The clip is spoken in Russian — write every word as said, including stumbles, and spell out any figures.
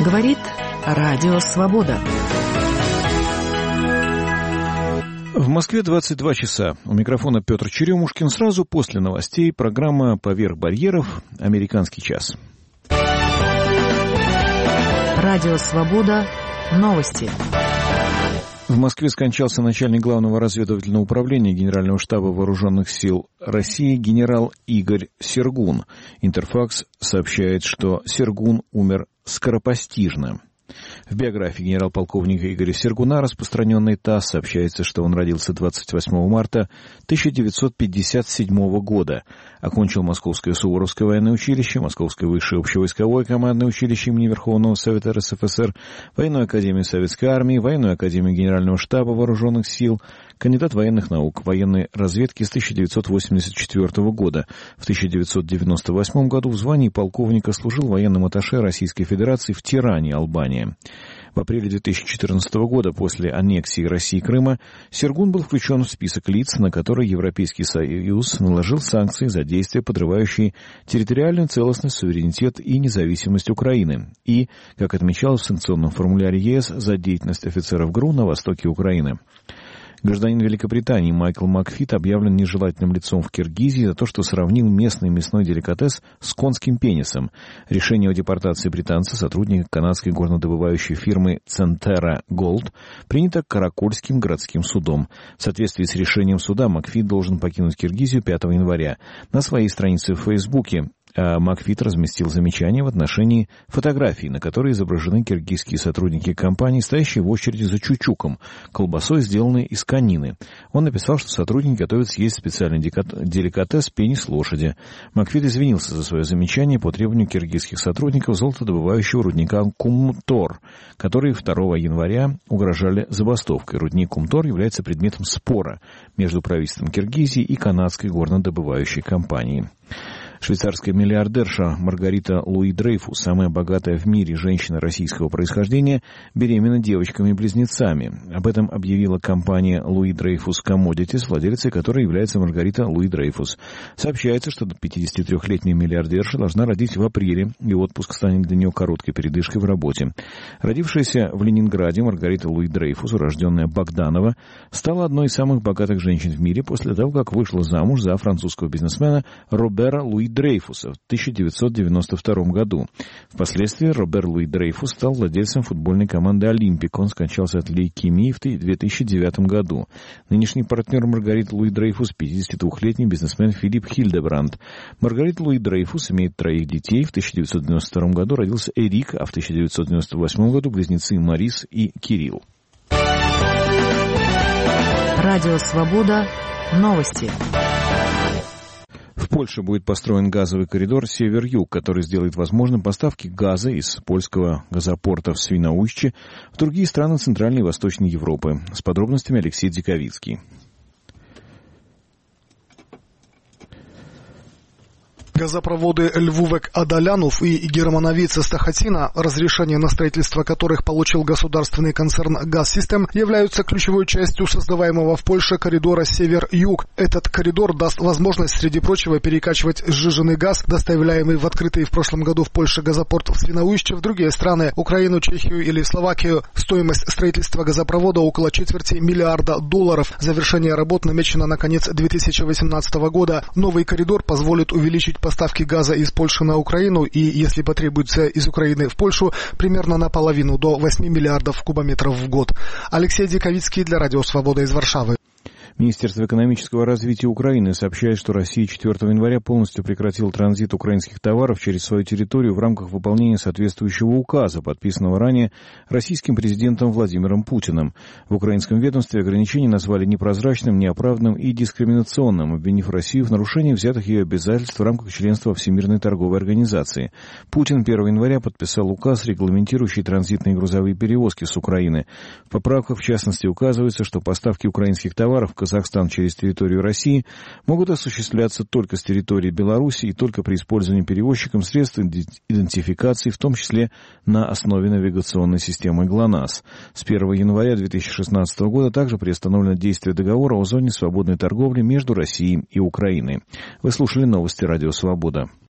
Говорит Радио Свобода. В Москве двадцать два часа. У микрофона Петр Черемушкин. Сразу после новостей программа «Поверх барьеров. Американский час». Радио Свобода. Новости. В Москве скончался начальник Главного разведывательного управления Генерального штаба Вооруженных сил России генерал Игорь Сергун. Интерфакс сообщает, что Сергун умер скоропостижно. В биографии генерал-полковника Игоря Сергуна, распространенной ТАСС, сообщается, что он родился двадцать восьмого марта тысяча девятьсот пятьдесят седьмого года. Окончил Московское Суворовское военное училище, Московское высшее общевойсковое командное училище имени Верховного Совета РСФСР, Военную академию Советской армии, Военную академию Генерального штаба Вооруженных сил, кандидат военных наук, военной разведки с тысяча девятьсот восемьдесят четвертого года. В тысяча девятьсот девяносто восьмом году в звании полковника служил военным атташе Российской Федерации в Тиране, Албания. В апреле две тысячи четырнадцатого года, после аннексии России Крыма, Сергун был включен в список лиц, на которые Европейский Союз наложил санкции за действия, подрывающие территориальную целостность, суверенитет и независимость Украины, и, как отмечалось в санкционном формуляре ЕС, за деятельность офицеров ГРУ на востоке Украины. Гражданин Великобритании Майкл Макфит объявлен нежелательным лицом в Киргизии за то, что сравнил местный мясной деликатес с конским пенисом. Решение о депортации британца, сотрудника канадской горнодобывающей фирмы Centerra Gold, принято Каракольским городским судом. В соответствии с решением суда Макфит должен покинуть Киргизию пятого января. На своей странице в Фейсбуке Макфит разместил замечание в отношении фотографий, на которой изображены киргизские сотрудники компании, стоящие в очереди за чучуком, колбасой, сделанной из конины. Он написал, что сотрудники готовят съесть специальный деликатес пенис лошади. Макфит извинился за свое замечание по требованию киргизских сотрудников золотодобывающего рудника Кумтор, которые второго января угрожали забастовкой. Рудник Кумтор является предметом спора между правительством Киргизии и канадской горнодобывающей компанией. Швейцарская миллиардерша Маргарита Луи Дрейфус, самая богатая в мире женщина российского происхождения, беременна девочками-близнецами. Об этом объявила компания Луи Дрейфус Commodities, владелицей которой является Маргарита Луи Дрейфус. Сообщается, что пятидесятитрёхлетняя миллиардерша должна родить в апреле, и отпуск станет для нее короткой передышкой в работе. Родившаяся в Ленинграде Маргарита Луи Дрейфус, урожденная Богданова, стала одной из самых богатых женщин в мире после того, как вышла замуж за французского бизнесмена Робера Луи Дрейфуса в тысяча девятьсот девяносто втором году. Впоследствии Робер Луи Дрейфус стал владельцем футбольной команды «Олимпик». Он скончался от лейкемии в две тысячи девятом году. Нынешний партнер Маргариты Луи Дрейфус – пятидесятидвухлетний бизнесмен Филипп Хильдебранд. Маргарита Луи Дрейфус имеет троих детей. В тысяча девятьсот девяносто втором году родился Эрик, а в тысяча девятьсот девяносто восьмом году близнецы Марис и Кирилл. Радио Свобода. Новости. В Польше будет построен газовый коридор «Север-Юг», который сделает возможным поставки газа из польского газопорта в Свиноujście в другие страны Центральной и Восточной Европы. С подробностями Алексей Диковицкий. Газопроводы Львовек-Адалянов и Германовица-Стахатина, разрешение на строительство которых получил государственный концерн «Газсистем», являются ключевой частью создаваемого в Польше коридора «Север-Юг». Этот коридор даст возможность, среди прочего, перекачивать сжиженный газ, доставляемый в открытый в прошлом году в Польше газопорт в Свиноujście, в другие страны – Украину, Чехию или Словакию. Стоимость строительства газопровода около четверти миллиарда долларов. Завершение работ намечено на конец две тысячи восемнадцатого года. Новый коридор позволит увеличить поставки газа из Польши на Украину и, если потребуется, из Украины в Польшу, примерно наполовину, до восьми миллиардов кубометров в год. Алексей Диковицкий для Радио Свобода из Варшавы. Министерство экономического развития Украины сообщает, что Россия четвёртого января полностью прекратила транзит украинских товаров через свою территорию в рамках выполнения соответствующего указа, подписанного ранее российским президентом Владимиром Путиным. В украинском ведомстве ограничения назвали непрозрачным, неоправданным и дискриминационным, обвинив Россию в нарушении взятых ее обязательств в рамках членства Всемирной торговой организации. Путин первого января подписал указ, регламентирующий транзитные грузовые перевозки с Украины. В поправках, в частности, указывается, что поставки украинских товаров в Казахстан через территорию России могут осуществляться только с территории Беларуси и только при использовании перевозчиком средств идентификации, в том числе на основе навигационной системы ГЛОНАСС. С первого января две тысячи шестнадцатого года также приостановлено действие договора о зоне свободной торговли между Россией и Украиной. Вы слушали новости Радио Свобода.